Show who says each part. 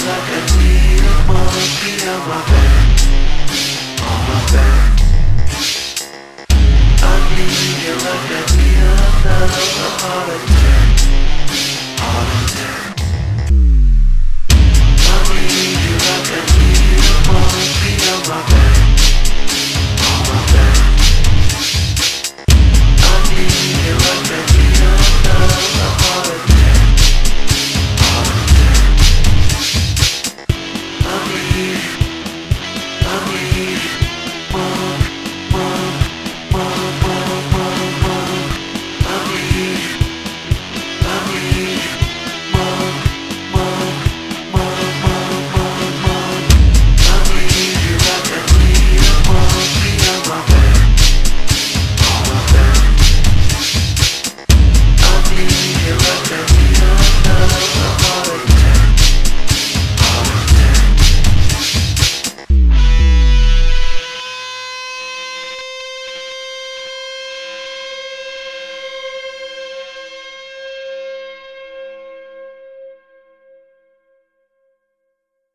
Speaker 1: like I need a monkey on my back, on my back. I need you like I need another heart attack, heart attack.